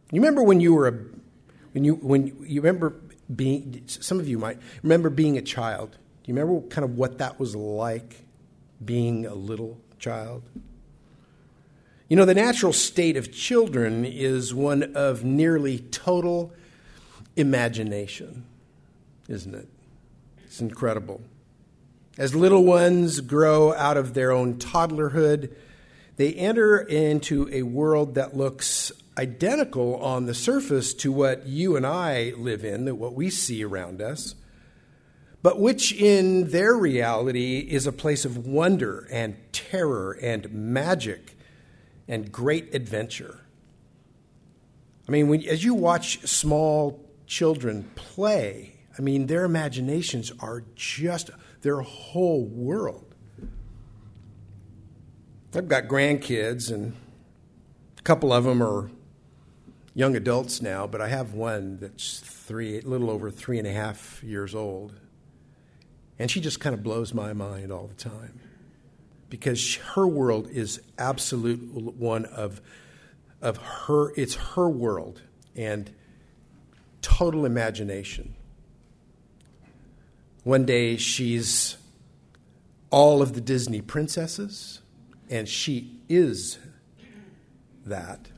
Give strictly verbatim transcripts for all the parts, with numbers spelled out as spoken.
You remember when you were a, when you when you remember being, some of you might remember being a child. Do you remember kind of what that was like, being a little child? You know, the natural state of children is one of nearly total imagination, isn't it? It's incredible. As little ones grow out of their own toddlerhood, they enter into a world that looks identical on the surface to what you and I live in, that what we see around us, but which in their reality is a place of wonder and terror and magic and great adventure. I mean, when, as you watch small children play, I mean, their imaginations are just their whole world. I've got grandkids, and a couple of them are young adults now, but I have one that's three, a little over three and a half years old. And she just kind of blows my mind all the time, because her world is absolute one of, of her, it's her world and total imagination. One day she's all of the Disney princesses, and she is that.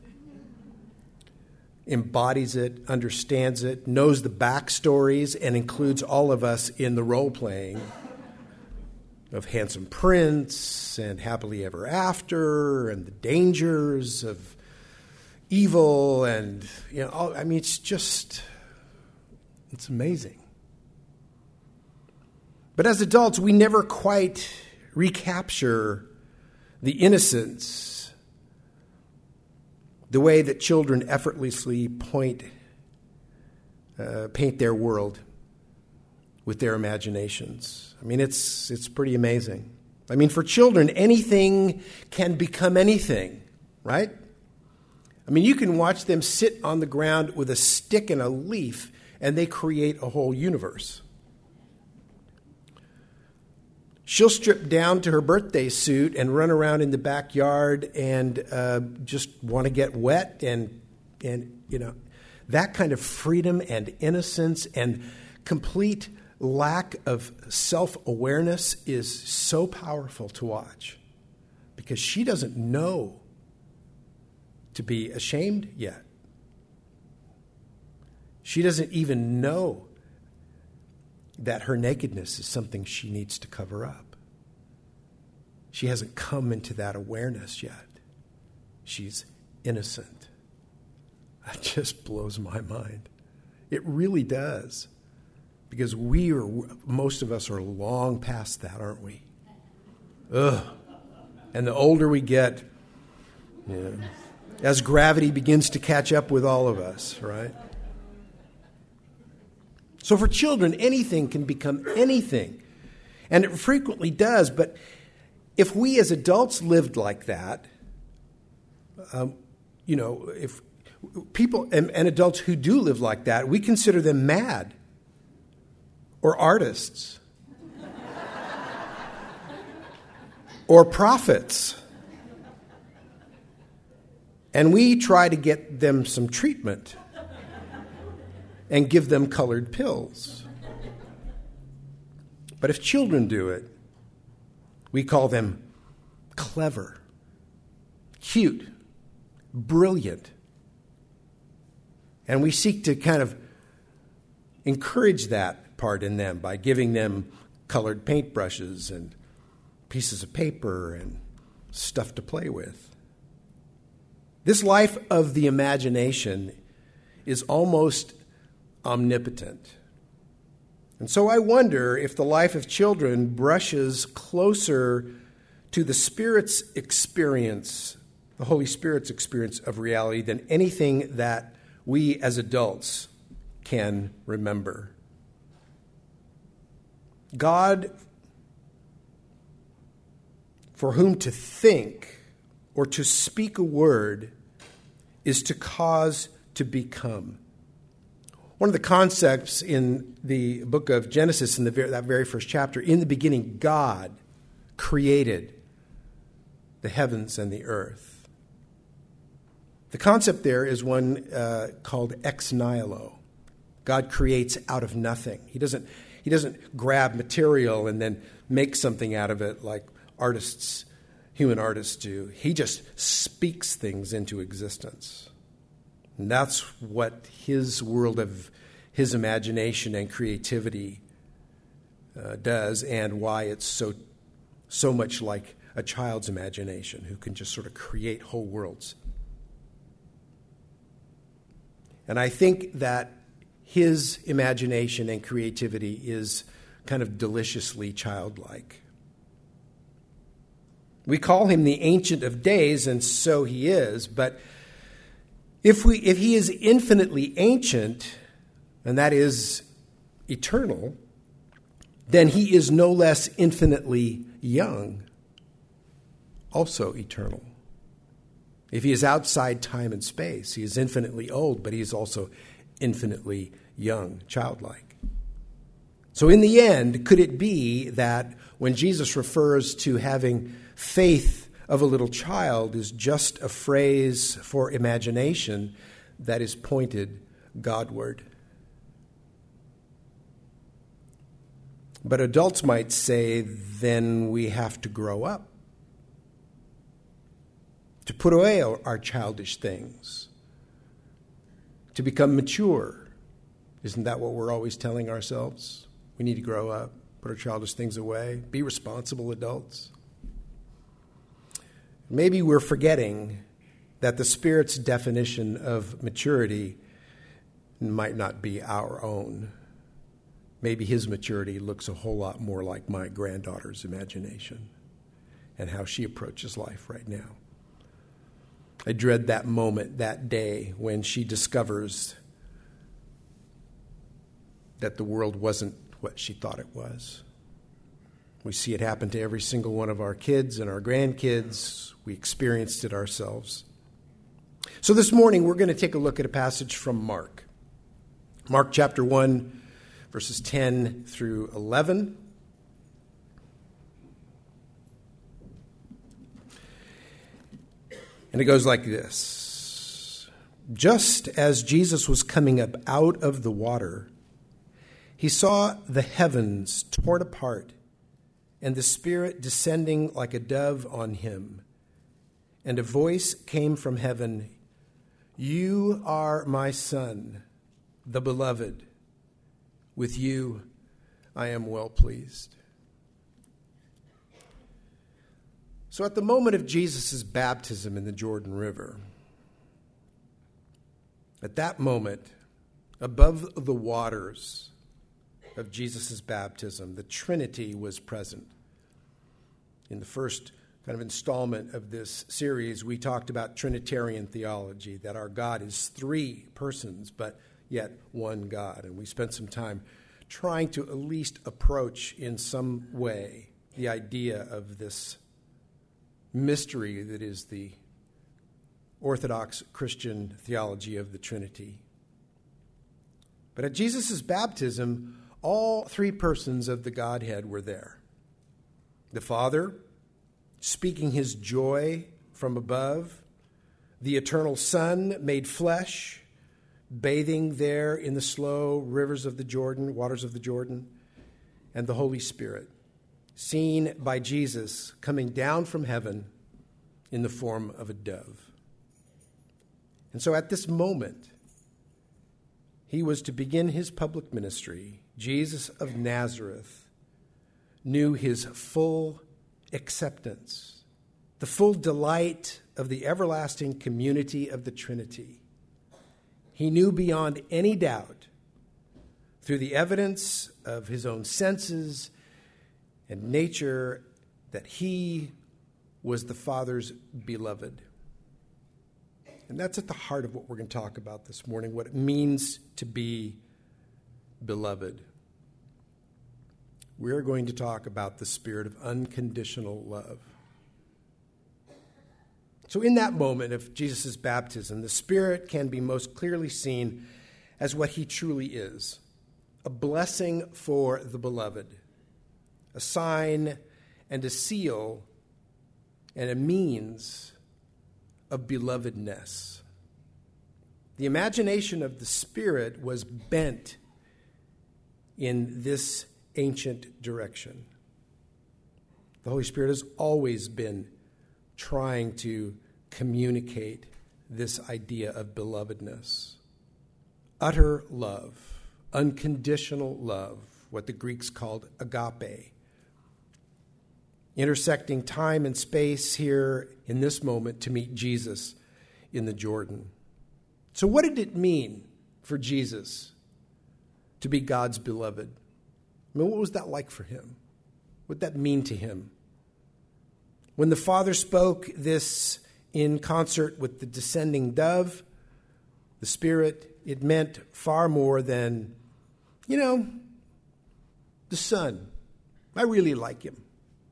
Embodies it, understands it, knows the backstories, and includes all of us in the role-playing of Handsome Prince and Happily Ever After and the dangers of evil, and, you know, all, I mean, it's just, it's amazing. But as adults, we never quite recapture the innocence, the way that children effortlessly point, uh, paint their world with their imaginations. I mean, it's it's pretty amazing. I mean, for children, anything can become anything, right? I mean, you can watch them sit on the ground with a stick and a leaf, and they create a whole universe. She'll strip down to her birthday suit and run around in the backyard and uh, just want to get wet, and and you know, that kind of freedom and innocence and complete lack of self-awareness is so powerful to watch, because she doesn't know to be ashamed yet. She doesn't even know that her nakedness is something she needs to cover up. She hasn't come into that awareness yet. She's innocent. That just blows my mind. It really does. Because we are, most of us are long past that, aren't we? Ugh. And the older we get, yeah, as gravity begins to catch up with all of us, right? So for children, anything can become anything. And it frequently does. But if we as adults lived like that, um, you know, if people and, and adults who do live like that, we consider them mad. Or artists, or prophets. And we try to get them some treatment and give them colored pills. But if children do it, we call them clever, cute, brilliant. And we seek to kind of encourage that part in them by giving them colored paintbrushes and pieces of paper and stuff to play with. This life of the imagination is almost omnipotent. And so I wonder if the life of children brushes closer to the Spirit's experience, the Holy Spirit's experience of reality, than anything that we as adults can remember. God, for whom to think or to speak a word is to cause to become. One of the concepts in the book of Genesis, in the, that very first chapter, in the beginning, God created the heavens and the earth. The concept there is one uh, called ex nihilo. God creates out of nothing. He doesn't, he doesn't grab material and then make something out of it like artists, human artists do. He just speaks things into existence. And that's what his world of his imagination and creativity uh, does, and why it's so so much like a child's imagination, who can just sort of create whole worlds. And I think that his imagination and creativity is kind of deliciously childlike. We call him the Ancient of Days, and so he is, but if we if he is infinitely ancient, and that is eternal, then he is no less infinitely young, also eternal. If he is outside time and space, he is infinitely old, but he is also infinitely young, childlike. So in the end, could it be that when Jesus refers to having faith of a little child is just a phrase for imagination that is pointed Godward? But adults might say, then we have to grow up, to put away our childish things, to become mature. Isn't that what we're always telling ourselves? We need to grow up, put our childish things away, be responsible adults. Maybe we're forgetting that the Spirit's definition of maturity might not be our own. Maybe his maturity looks a whole lot more like my granddaughter's imagination and how she approaches life right now. I dread that moment, that day, when she discovers that the world wasn't what she thought it was. We see it happen to every single one of our kids and our grandkids. We experienced it ourselves. So this morning, we're going to take a look at a passage from Mark. Mark chapter one, verses ten through eleven. And it goes like this. Just as Jesus was coming up out of the water, he saw the heavens torn apart and the Spirit descending like a dove on him. And a voice came from heaven, "You are my Son, the Beloved. With you I am well pleased." So at the moment of Jesus' baptism in the Jordan River, at that moment, above the waters of Jesus' baptism, the Trinity was present. In the first kind of installment of this series, we talked about Trinitarian theology, that our God is three persons, but yet one God. And we spent some time trying to at least approach in some way the idea of this mystery that is the Orthodox Christian theology of the Trinity. But at Jesus' baptism, all three persons of the Godhead were there. The Father, speaking his joy from above, the eternal Son made flesh, bathing there in the slow rivers of the Jordan, waters of the Jordan, and the Holy Spirit, seen by Jesus coming down from heaven in the form of a dove. And so at this moment, he was to begin his public ministry. Jesus of Nazareth knew his full acceptance, the full delight of the everlasting community of the Trinity. He knew beyond any doubt, through the evidence of his own senses and nature, that he was the Father's beloved. And that's at the heart of what we're going to talk about this morning, what it means to be beloved. We're going to talk about the spirit of unconditional love. So in that moment of Jesus' baptism, the Spirit can be most clearly seen as what he truly is, a blessing for the beloved, a sign and a seal and a means of belovedness. The imagination of the Spirit was bent in this ancient direction. The Holy Spirit has always been trying to communicate this idea of belovedness. Utter love, unconditional love, what the Greeks called agape. Intersecting time and space here in this moment to meet Jesus in the Jordan. So what did it mean for Jesus to be God's beloved? I mean, what was that like for him? What did that mean to him? When the Father spoke this in concert with the descending dove, the Spirit, it meant far more than, you know, the Son. I really like him.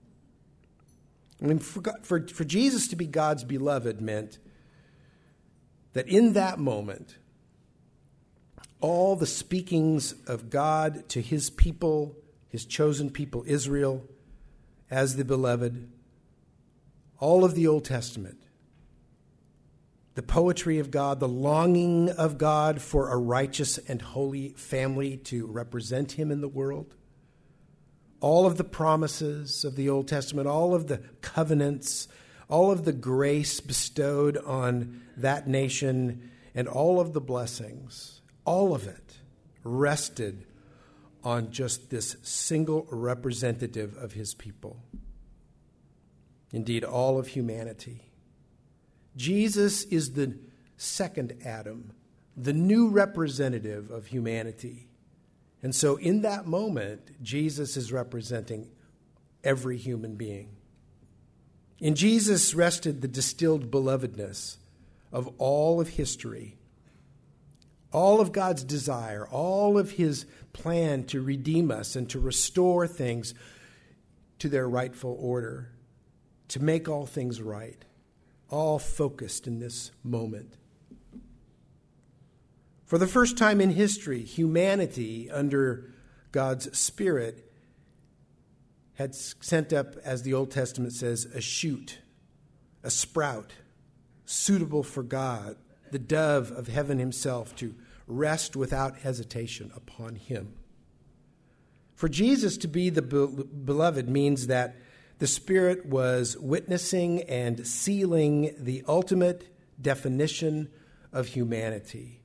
I mean, for, for, for Jesus to be God's beloved meant that in that moment, all the speakings of God to his people, his chosen people, Israel, as the beloved, all of the Old Testament, the poetry of God, the longing of God for a righteous and holy family to represent him in the world, all of the promises of the Old Testament, all of the covenants, all of the grace bestowed on that nation, and all of the blessings, all of it rested on just this single representative of his people. Indeed, all of humanity. Jesus is the second Adam, the new representative of humanity. And so in that moment, Jesus is representing every human being. In Jesus rested the distilled belovedness of all of history, all of God's desire, all of his plan to redeem us and to restore things to their rightful order, to make all things right, all focused in this moment. For the first time in history, humanity, under God's Spirit, had sent up, as the Old Testament says, a shoot, a sprout, suitable for God, the dove of heaven himself, to rest without hesitation upon him. For Jesus to be the beloved means that the Spirit was witnessing and sealing the ultimate definition of humanity.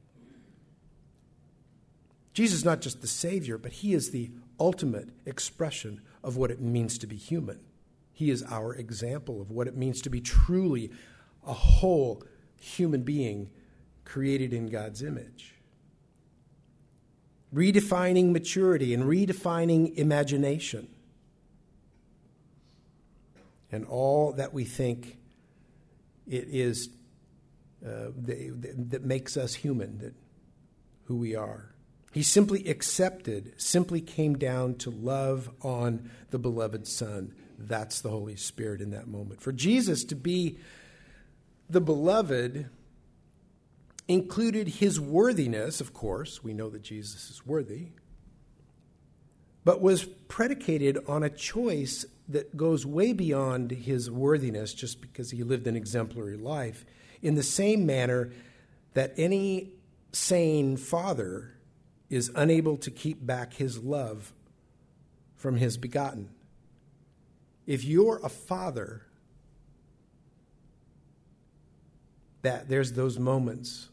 Jesus is not just the Savior, but he is the ultimate expression of what it means to be human. He is our example of what it means to be truly a whole human being created in God's image. Redefining maturity and redefining imagination. And all that we think it is uh, that, that makes us human, that who we are. He simply accepted, simply came down to love on the beloved Son. That's the Holy Spirit in that moment. For Jesus to be the beloved included his worthiness, of course. We know that Jesus is worthy. But was predicated on a choice that goes way beyond his worthiness just because he lived an exemplary life, in the same manner that any sane father is unable to keep back his love from his begotten. If you're a father, that there's those moments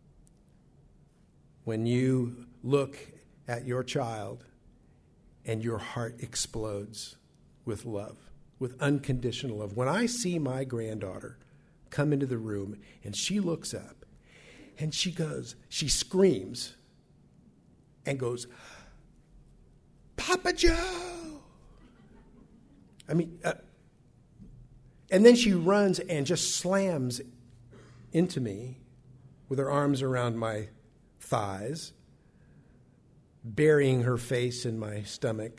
when you look at your child and your heart explodes with love, with unconditional love. When I see my granddaughter come into the room and she looks up and she goes, she screams and goes, "Papa Joe!" I mean, uh, and then she runs and just slams into me with her arms around my thighs, burying her face in my stomach.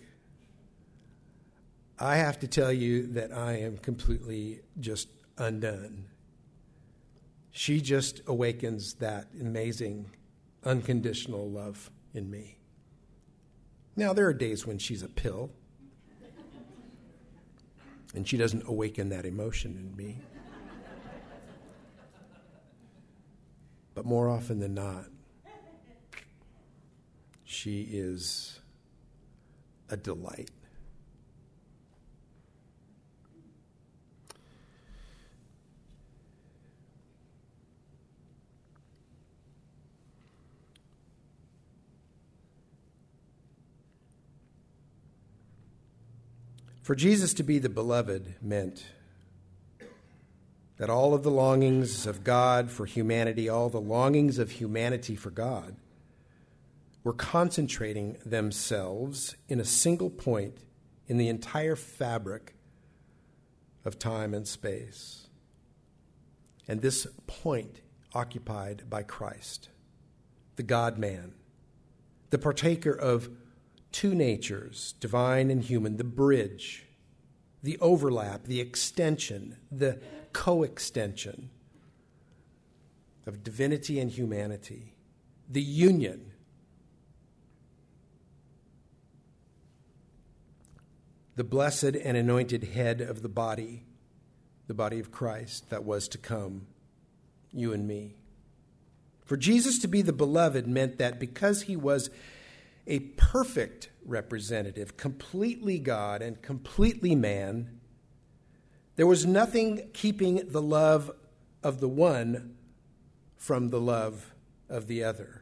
I have to tell you that I am completely just undone. She just awakens that amazing, unconditional love in me. Now, there are days when she's a pill, and she doesn't awaken that emotion in me. But more often than not, she is a delight. For Jesus to be the beloved meant that all of the longings of God for humanity, all the longings of humanity for God, were concentrating themselves in a single point in the entire fabric of time and space. And this point occupied by Christ, the God-man, the partaker of two natures, divine and human, the bridge, the overlap, the extension, the coextension of divinity and humanity, the union. The blessed and anointed head of the body, the body of Christ that was to come, you and me. For Jesus to be the beloved meant that because he was a perfect representative, completely God and completely man, there was nothing keeping the love of the one from the love of the other.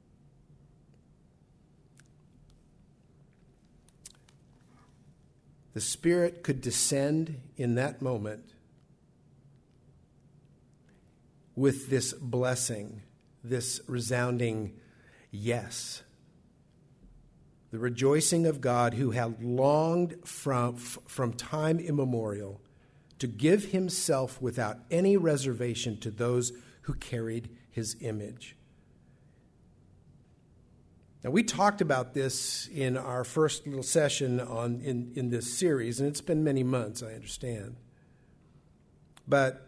The Spirit could descend in that moment with this blessing, this resounding yes. The rejoicing of God who had longed from, from time immemorial to give himself without any reservation to those who carried his image. Now, we talked about this in our first little session on in, in this series, and it's been many months, I understand. But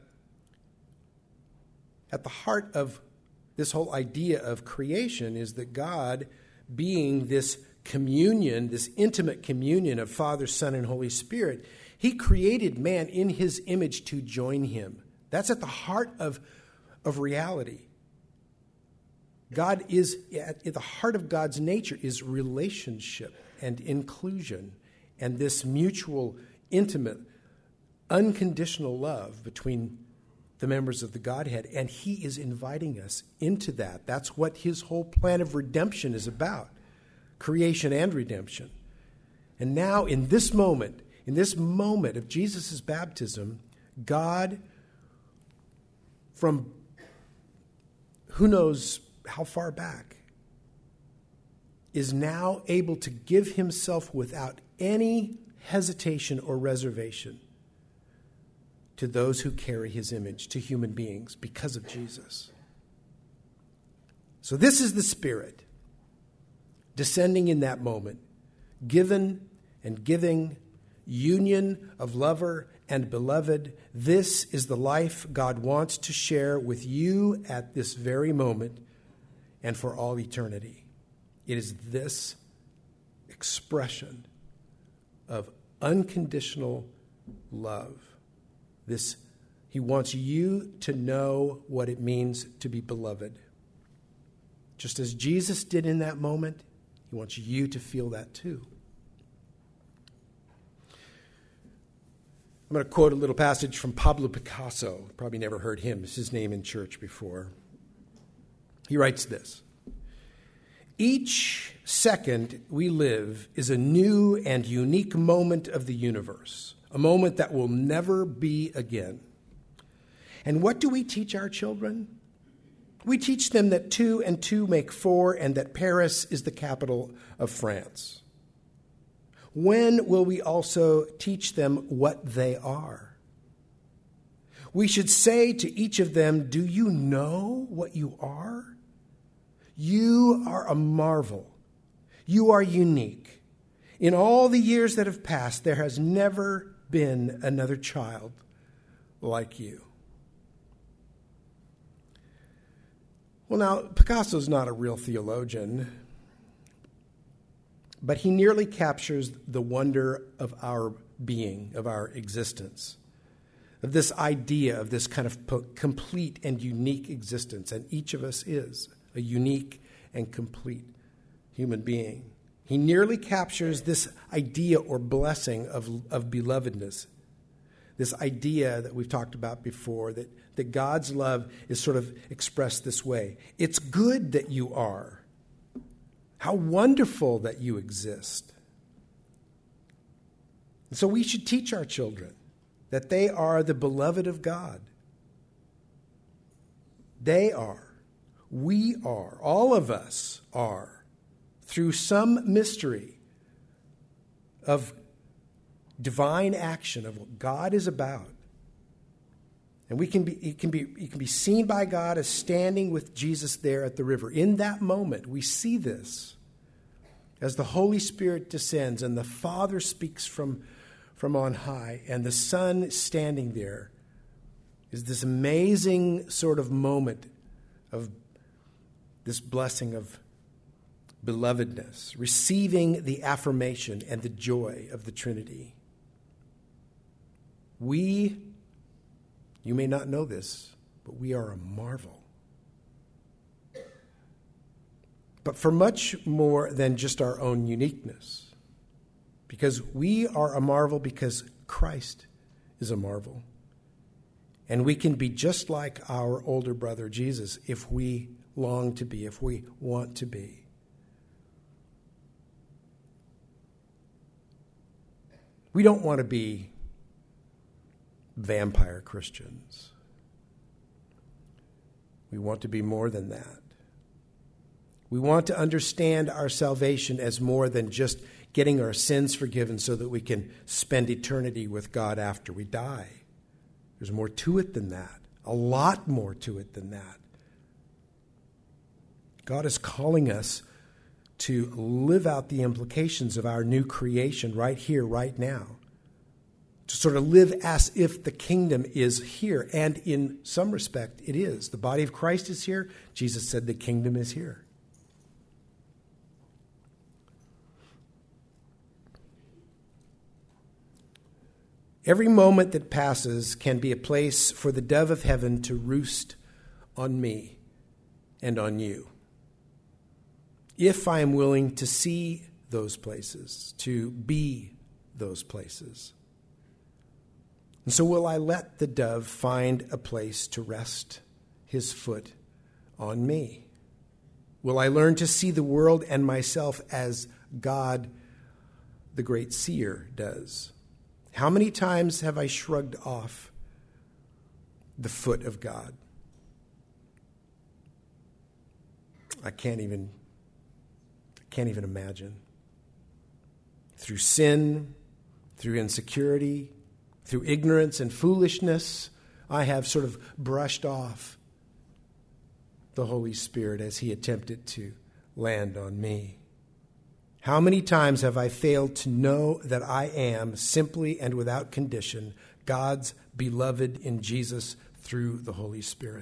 at the heart of this whole idea of creation is that God, being this communion, this intimate communion of Father, Son, and Holy Spirit, he created man in his image to join him. That's at the heart of, of reality. God is, at, at the heart of God's nature is relationship and inclusion and this mutual, intimate, unconditional love between the members of the Godhead. And he is inviting us into that. That's what his whole plan of redemption is about. Creation and redemption. And now in this moment, in this moment of Jesus' baptism, God, from who knows how far back, is now able to give himself without any hesitation or reservation to those who carry his image, to human beings, because of Jesus. So this is the Spirit descending in that moment, given and giving, union of lover and beloved. This is the life God wants to share with you at this very moment and for all eternity. It is this expression of unconditional love. This, he wants you to know what it means to be beloved. Just as Jesus did in that moment, he wants you to feel that too. I'm going to quote a little passage from Pablo Picasso. Probably never heard him, his name in church before. He writes this: each second we live is a new and unique moment of the universe, a moment that will never be again. And what do we teach our children? We teach them that two and two make four and that Paris is the capital of France. When will we also teach them what they are? We should say to each of them, do you know what you are? You are a marvel. You are unique. In all the years that have passed, there has never been another child like you. Well, now, Picasso's not a real theologian, but he nearly captures the wonder of our being, of our existence. of this idea of this kind of po- complete and unique existence. And each of us is a unique and complete human being. He nearly captures this idea or blessing of, of belovedness. This idea that we've talked about before, that, that God's love is sort of expressed this way. It's good that you are. How wonderful that you exist. And so we should teach our children that they are the beloved of God. They are. We are. All of us are. Through some mystery of divine action of what God is about. And we can be, it can be, it can be seen by God as standing with Jesus there at the river. In that moment, we see this as the Holy Spirit descends and the Father speaks from, from on high and the Son standing there. Is this amazing sort of moment of this blessing of belovedness, receiving the affirmation and the joy of the Trinity. We, you may not know this, but we are a marvel. But for much more than just our own uniqueness, because we are a marvel because Christ is a marvel. And we can be just like our older brother Jesus if we long to be, if we want to be. We don't want to be vampire Christians. We want to be more than that. We want to understand our salvation as more than just getting our sins forgiven so that we can spend eternity with God after we die. There's more to it than that. A lot more to it than that. God is calling us to live out the implications of our new creation right here, right now. To sort of live as if the kingdom is here. And in some respect, it is. The body of Christ is here. Jesus said the kingdom is here. Every moment that passes can be a place for the dove of heaven to roost on me and on you. If I am willing to see those places, to be those places. And so will I let the dove find a place to rest his foot on me? Will I learn to see the world and myself as God, the great seer, does? How many times have I shrugged off the foot of God? I can't even Can't even imagine. Through sin, through insecurity, through ignorance and foolishness, I have sort of brushed off the Holy Spirit as he attempted to land on me. How many times have I failed to know that I am, simply and without condition, God's beloved in Jesus through the Holy Spirit?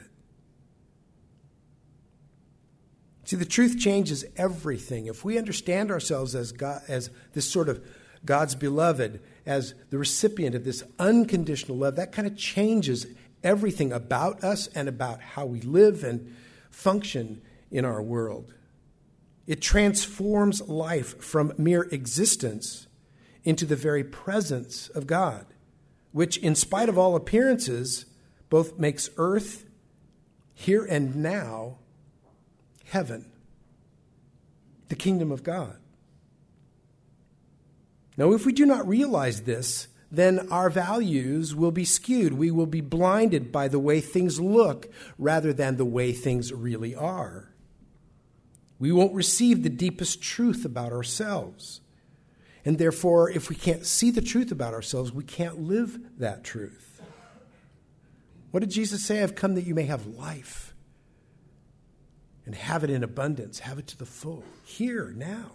See, the truth changes everything. If we understand ourselves as God, as this sort of God's beloved, as the recipient of this unconditional love, that kind of changes everything about us and about how we live and function in our world. It transforms life from mere existence into the very presence of God, which, in spite of all appearances, both makes earth, here and now, heaven, the kingdom of God. Now, if we do not realize this, then our values will be skewed. We will be blinded by the way things look rather than the way things really are. We won't receive the deepest truth about ourselves. And therefore, if we can't see the truth about ourselves, we can't live that truth. What did Jesus say? I've come that you may have life. And have it in abundance, have it to the full, here, now.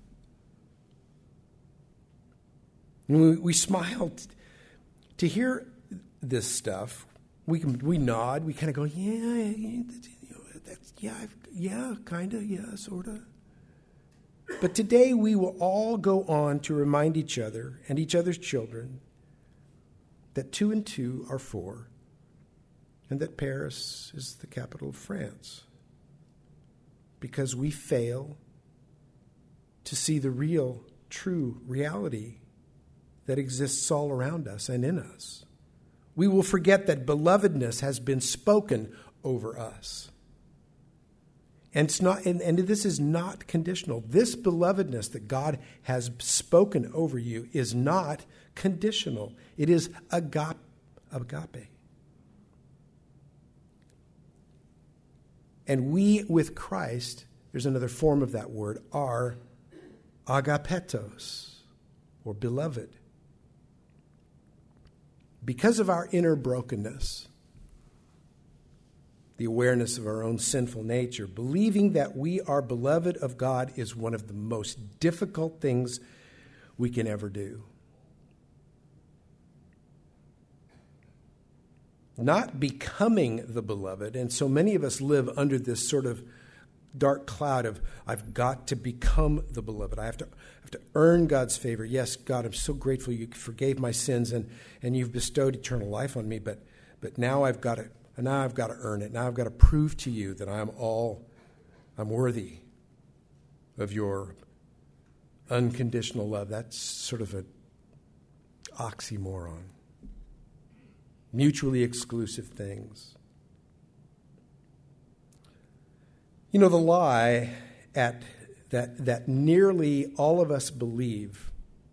And we, we smile t- to hear this stuff. We can, we nod, we kind of go, yeah, yeah, that's, yeah, I've, yeah, kind of, yeah, sort of. But today we will all go on to remind each other and each other's children that two and two are four, and that Paris is the capital of France. Because we fail to see the real, true reality that exists all around us and in us. We will forget that belovedness has been spoken over us. And it's not, and, and this is not conditional. This belovedness that God has spoken over you is not conditional. It is agape. agape. And we with Christ, there's another form of that word, are agapetos, or beloved. Because of our inner brokenness, the awareness of our own sinful nature, believing that we are beloved of God is one of the most difficult things we can ever do. Not becoming the beloved, and so many of us live under this sort of dark cloud of, I've got to become the beloved. I have to, I have to earn God's favor. Yes, God, I'm so grateful you forgave my sins and, and you've bestowed eternal life on me, but but now I've got to now I've got to earn it. Now I've got to prove to you that I'm all I'm worthy of your unconditional love. That's sort of an oxymoron. Mutually exclusive things. You know, the lie at that that nearly all of us believe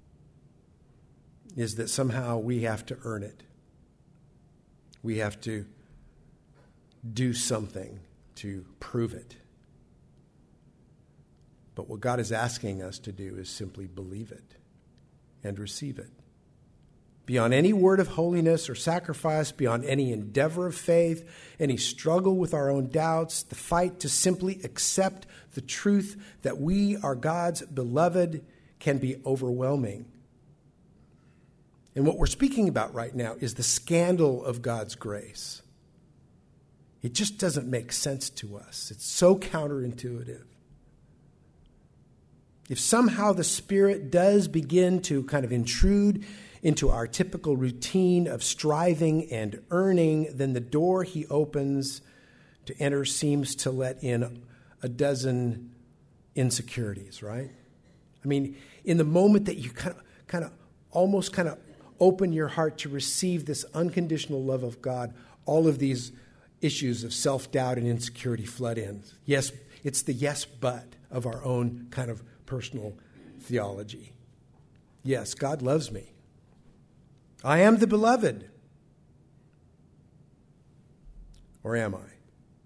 is that somehow we have to earn it. We have to do something to prove it. But what God is asking us to do is simply believe it and receive it. Beyond any word of holiness or sacrifice, beyond any endeavor of faith, any struggle with our own doubts, the fight to simply accept the truth that we are God's beloved can be overwhelming. And what we're speaking about right now is the scandal of God's grace. It just doesn't make sense to us. It's so counterintuitive. If somehow the Spirit does begin to kind of intrude into our typical routine of striving and earning, then the door he opens to enter seems to let in a dozen insecurities, right? I mean, in the moment that you kind of, kind of almost kind of open your heart to receive this unconditional love of God, all of these issues of self-doubt and insecurity flood in. Yes, it's the yes but of our own kind of personal theology. Yes, God loves me. I am the beloved. Or am I?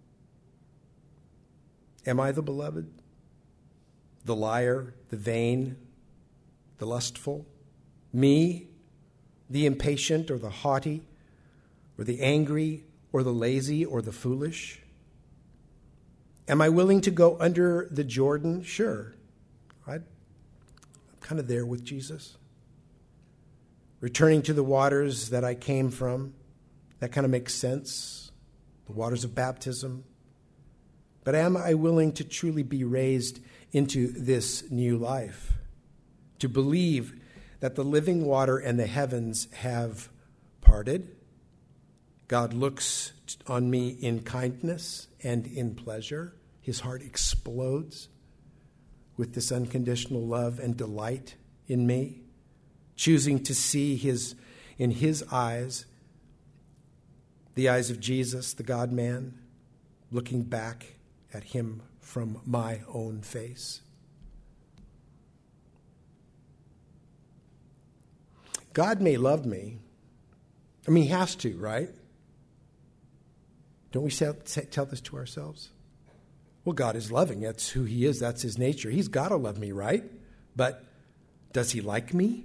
Am I the beloved? The liar, the vain, the lustful? Me, the impatient or the haughty, or the angry or the lazy or the foolish? Am I willing to go under the Jordan? Sure. I'm kind of there with Jesus. Returning to the waters that I came from, that kind of makes sense. The waters of baptism. But am I willing to truly be raised into this new life? To believe that the living water and the heavens have parted? God looks on me in kindness and in pleasure. His heart explodes with this unconditional love and delight in me, choosing to see his in his eyes, the eyes of Jesus, the God-man, looking back at him from my own face. God may love me. I mean, he has to, right? Don't we tell, tell this to ourselves? Well, God is loving. That's who he is. That's his nature. He's got to love me, right? But does he like me?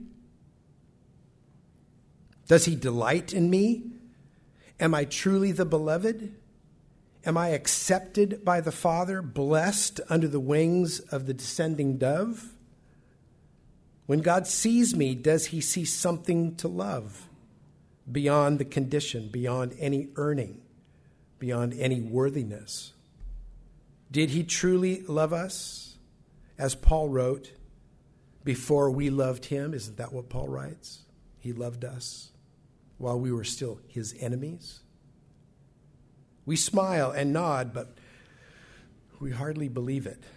Does he delight in me? Am I truly the beloved? Am I accepted by the Father, blessed under the wings of the descending dove? When God sees me, does he see something to love beyond the condition, beyond any earning, beyond any worthiness? Did he truly love us? As Paul wrote, before we loved him, isn't that what Paul writes? He loved us. while we were still his enemies? We smile and nod, but we hardly believe it.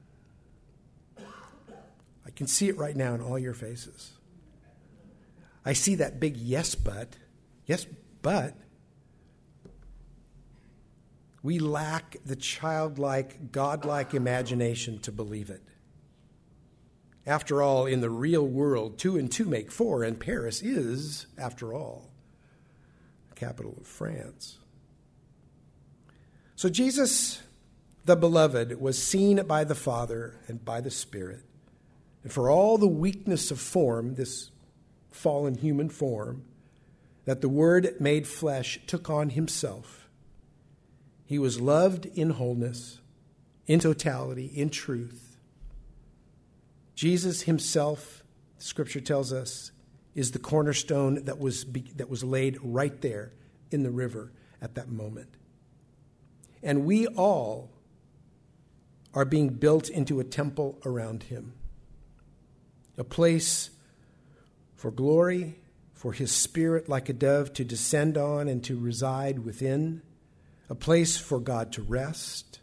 I can see it right now in all your faces. I see that big yes, but. Yes, but. We lack the childlike, godlike imagination to believe it. After all, in the real world, two and two make four, and Paris is, after all, the capital of France. So Jesus, the beloved, was seen by the Father and by the Spirit. And for all the weakness of form, this fallen human form, that the Word made flesh took on himself, he was loved in wholeness, in totality, in truth. Jesus himself, Scripture tells us, is the cornerstone that was, that was laid right there in the river at that moment. And we all are being built into a temple around him, a place for glory, for his Spirit like a dove to descend on and to reside within, a place for God to rest,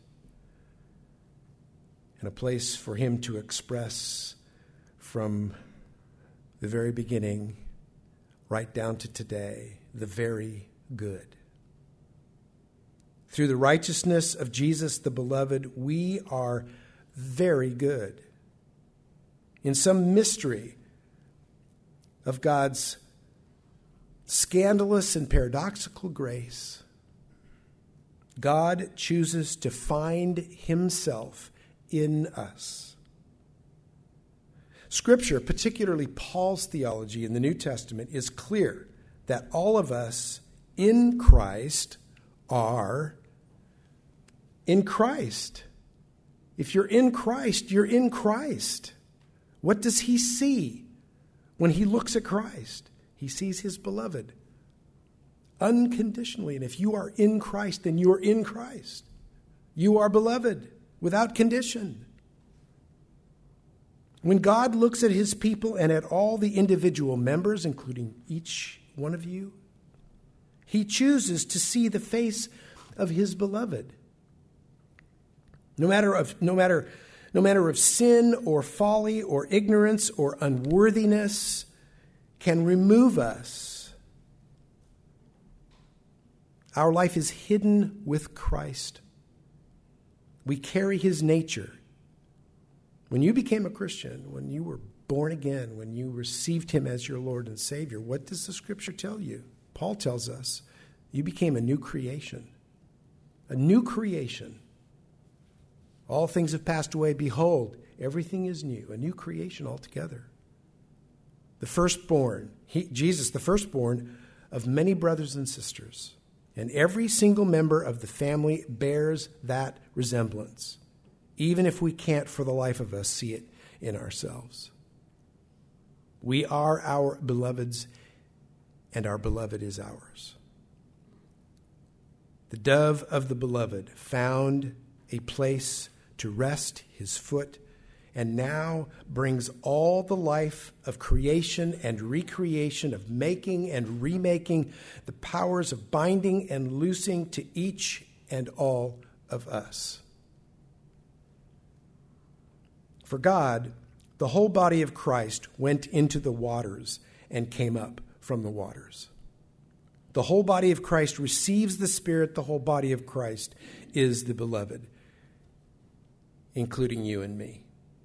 and a place for him to express from the very beginning right down to today, the very good. Through the righteousness of Jesus the beloved, we are very good. In some mystery of God's scandalous and paradoxical grace, God chooses to find himself in us. Scripture, particularly Paul's theology in the New Testament, is clear that all of us in Christ are in Christ. If you're in Christ, you're in Christ. What does he see when he looks at Christ? He sees his beloved unconditionally. And if you are in Christ, then you are in Christ. You are beloved without condition. When God looks at his people and at all the individual members, including each one of you, he chooses to see the face of his beloved. No matter of no matter no matter of sin or folly or ignorance or unworthiness can remove us. Our life is hidden with Christ. We carry his nature. When you became a Christian, when you were born again, when you received him as your Lord and Savior, what does the Scripture tell you? Paul tells us you became a new creation. A new creation. All things have passed away. Behold, everything is new. A new creation altogether. The firstborn, he, Jesus, the firstborn of many brothers and sisters. And every single member of the family bears that resemblance, even if we can't for the life of us see it in ourselves. We are our beloved's, and our beloved is ours. The dove of the beloved found a place to rest his foot, and now brings all the life of creation and recreation, of making and remaking, the powers of binding and loosing to each and all of us. For God, the whole body of Christ went into the waters and came up from the waters. The whole body of Christ receives the Spirit. The whole body of Christ is the beloved, including you and me.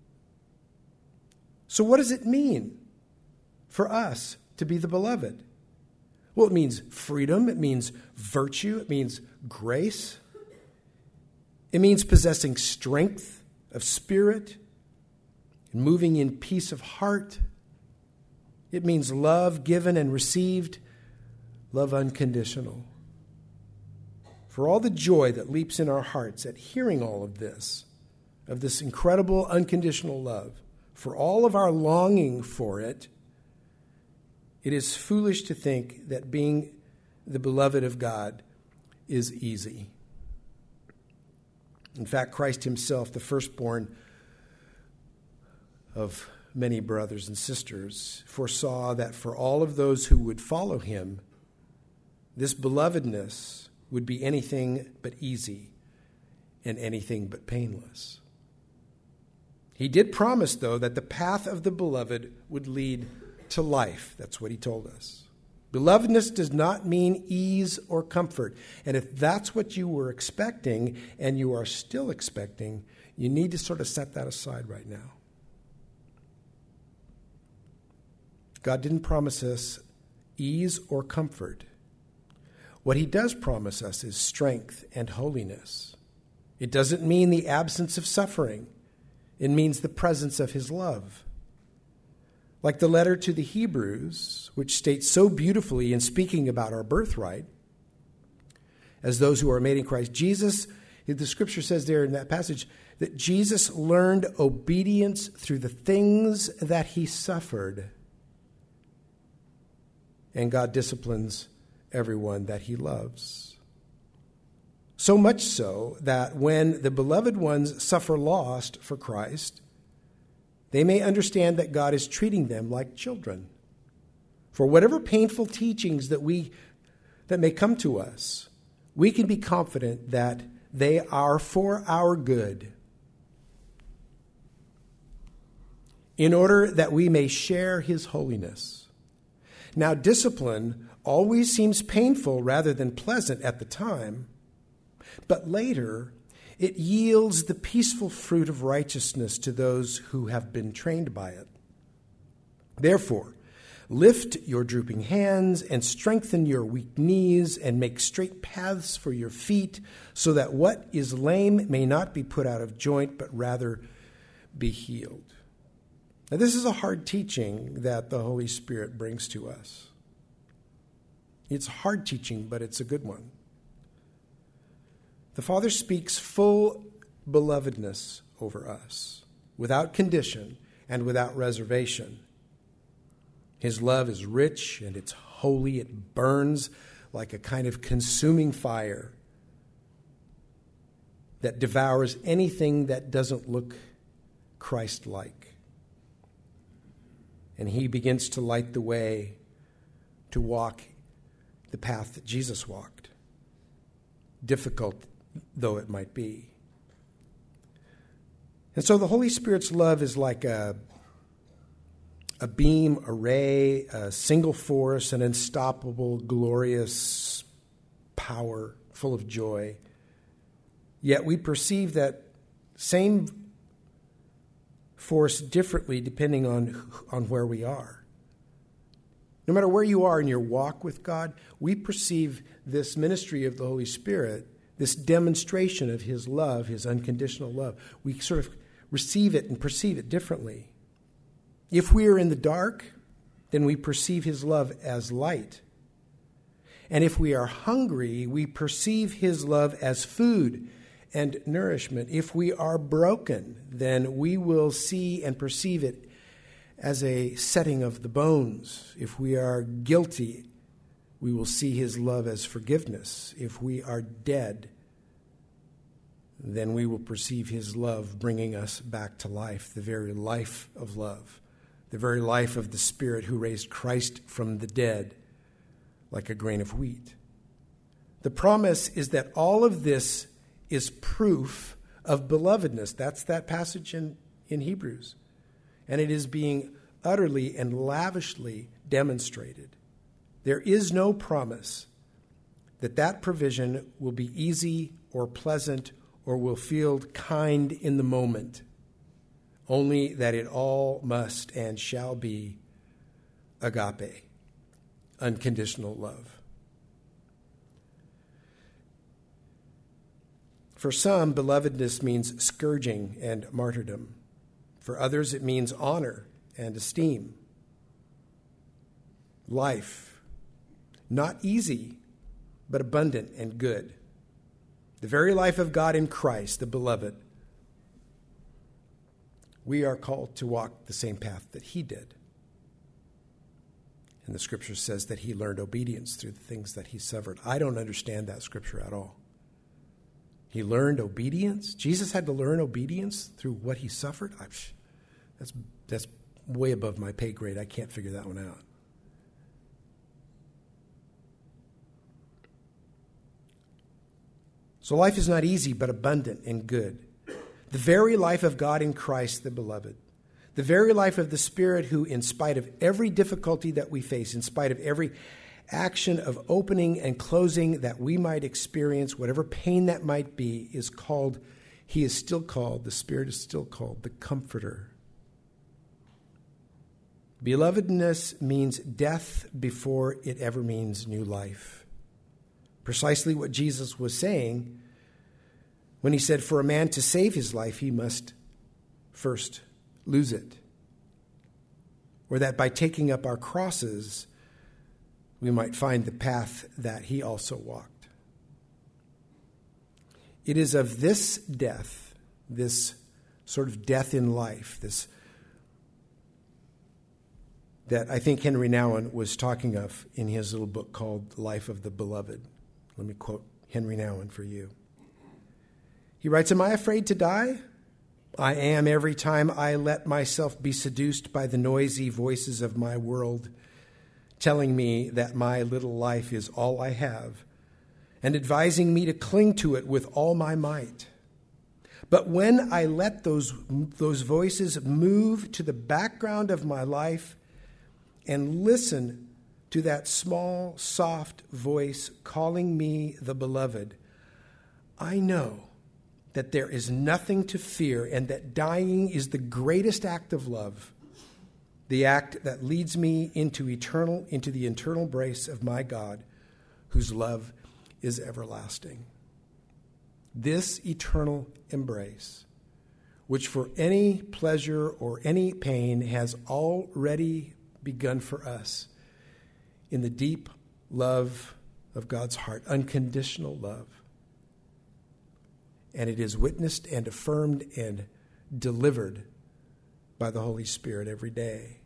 So what does it mean for us to be the beloved? Well, it means freedom. It means virtue. It means grace. It means possessing strength of spirit and moving in peace of heart. It means love given and received, love unconditional. For all the joy that leaps in our hearts at hearing all of this, of this incredible unconditional love, for all of our longing for it, it is foolish to think that being the beloved of God is easy. In fact, Christ himself, the firstborn of many brothers and sisters, foresaw that for all of those who would follow him, this belovedness would be anything but easy and anything but painless. He did promise, though, that the path of the beloved would lead to life. That's what he told us. Belovedness does not mean ease or comfort. And if that's what you were expecting and you are still expecting, you need to sort of set that aside right now. God didn't promise us ease or comfort. What he does promise us is strength and holiness. It doesn't mean the absence of suffering. It means the presence of his love. Like the letter to the Hebrews, which states so beautifully in speaking about our birthright, as those who are made in Christ Jesus, the scripture says there in that passage that Jesus learned obedience through the things that he suffered. And God disciplines everyone that he loves. So much so that when the beloved ones suffer loss for Christ, they may understand that God is treating them like children. For whatever painful teachings that we that may come to us, we can be confident that they are for our good, in order that we may share his holiness. Now, discipline always seems painful rather than pleasant at the time, but later it yields the peaceful fruit of righteousness to those who have been trained by it. Therefore, lift your drooping hands and strengthen your weak knees and make straight paths for your feet, so that what is lame may not be put out of joint, but rather be healed. Now, this is a hard teaching that the Holy Spirit brings to us. It's hard teaching, but it's a good one. The Father speaks full belovedness over us, without condition and without reservation. His love is rich and it's holy. It burns like a kind of consuming fire that devours anything that doesn't look Christ-like. And he begins to light the way to walk the path that Jesus walked, difficult though it might be. And so the Holy Spirit's love is like a, a beam, a ray, a single force, an unstoppable, glorious power, full of joy. Yet we perceive that same force differently depending on, on where we are. No matter where you are in your walk with God, we perceive this ministry of the Holy Spirit, this demonstration of his love, his unconditional love. We sort of receive it and perceive it differently. If we are in the dark, then we perceive his love as light. And if we are hungry, we perceive his love as food and nourishment. If we are broken, then we will see and perceive it as a setting of the bones. If we are guilty, we will see his love as forgiveness. If we are dead, then we will perceive his love bringing us back to life, the very life of love, the very life of the Spirit who raised Christ from the dead like a grain of wheat. The promise is that all of this is proof of belovedness. That's that passage in, in Hebrews. And it is being utterly and lavishly demonstrated. There is no promise that that provision will be easy or pleasant or will feel kind in the moment, only that it all must and shall be agape, unconditional love. For some, belovedness means scourging and martyrdom. For others, it means honor and esteem. Life, not easy, but abundant and good. The very life of God in Christ, the beloved. We are called to walk the same path that he did. And the scripture says that he learned obedience through the things that he suffered. I don't understand that scripture at all. He learned obedience? Jesus had to learn obedience through what he suffered? I, that's, that's way above my pay grade. I can't figure that one out. So life is not easy, but abundant and good. The very life of God in Christ, the beloved. The very life of the Spirit who, in spite of every difficulty that we face, in spite of every action of opening and closing that we might experience, whatever pain that might be, is called, he is still called, the Spirit is still called the Comforter. Belovedness means death before it ever means new life. Precisely what Jesus was saying when he said, for a man to save his life, he must first lose it. Or that by taking up our crosses, we might find the path that he also walked. It is of this death, this sort of death in life, this that I think Henry Nouwen was talking of in his little book called Life of the Beloved. Let me quote Henry Nouwen for you. He writes, am I afraid to die? I am every time I let myself be seduced by the noisy voices of my world, telling me that my little life is all I have, and advising me to cling to it with all my might. But when I let those, those voices move to the background of my life and listen to that small, soft voice calling me the beloved, I know that there is nothing to fear and that dying is the greatest act of love, the act that leads me into eternal, into the eternal embrace of my God, whose love is everlasting. This eternal embrace, which for any pleasure or any pain has already begun for us in the deep love of God's heart, unconditional love. And it is witnessed and affirmed and delivered by the Holy Spirit every day.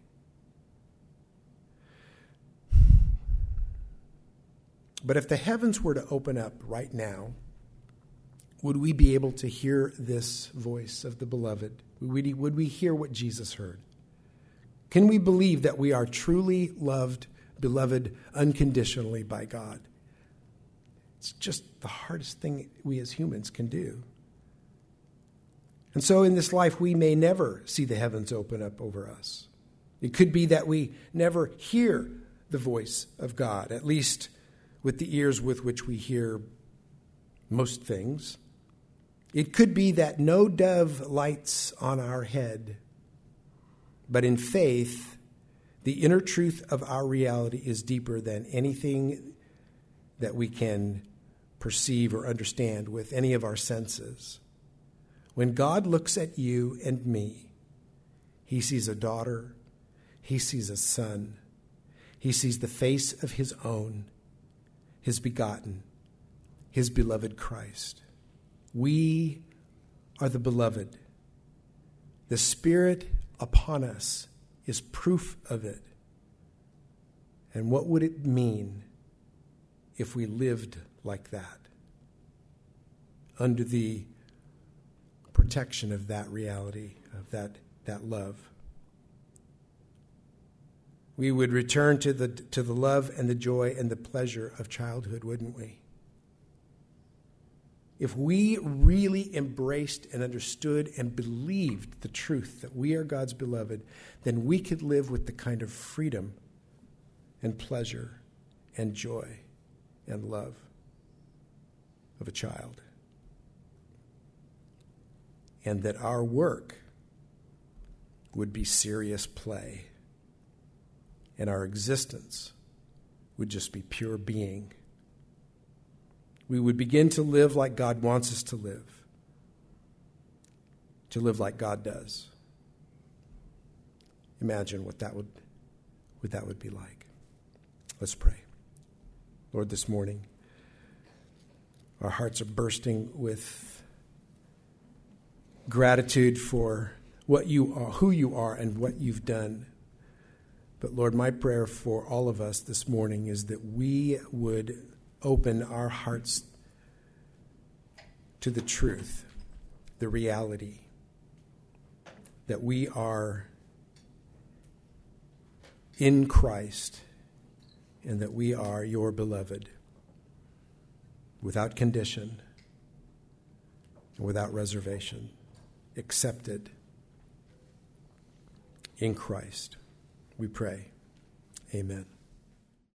But if the heavens were to open up right now, would we be able to hear this voice of the beloved? Would we, would we hear what Jesus heard? Can we believe that we are truly loved, beloved unconditionally by God? It's just the hardest thing we as humans can do. And so in this life, we may never see the heavens open up over us. It could be that we never hear the voice of God, at least with the ears with which we hear most things. It could be that no dove lights on our head, but in faith, the inner truth of our reality is deeper than anything that we can perceive or understand with any of our senses. When God looks at you and me, he sees a daughter, he sees a son, he sees the face of his own, his begotten, his beloved Christ. We are the beloved. The Spirit upon us is proof of it. And what would it mean if we lived like that, under the protection of that reality, of that, that love? We would return to the, to the love and the joy and the pleasure of childhood, wouldn't we? If we really embraced and understood and believed the truth that we are God's beloved, then we could live with the kind of freedom and pleasure and joy and love of a child. And that our work would be serious play, and our existence would just be pure being. We would begin to live like God wants us to live, to live like God does. Imagine what that would, what that would be like. Let's pray. Lord, this morning, our hearts are bursting with gratitude for what you are, who you are, and what you've done. But Lord, my prayer for all of us this morning is that we would open our hearts to the truth, the reality that we are in Christ and that we are your beloved, without condition, without reservation, accepted in Christ. We pray. Amen.